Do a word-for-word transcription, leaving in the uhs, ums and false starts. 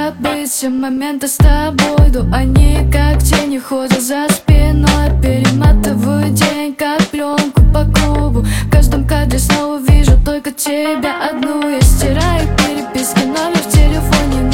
забыть все моменты с тобой. Но они как тени ходят за спиной. Перематываю день как пленку по кругу. В каждом кадре снова вижу только тебя одну. Я стираю переписки, номер в телефоне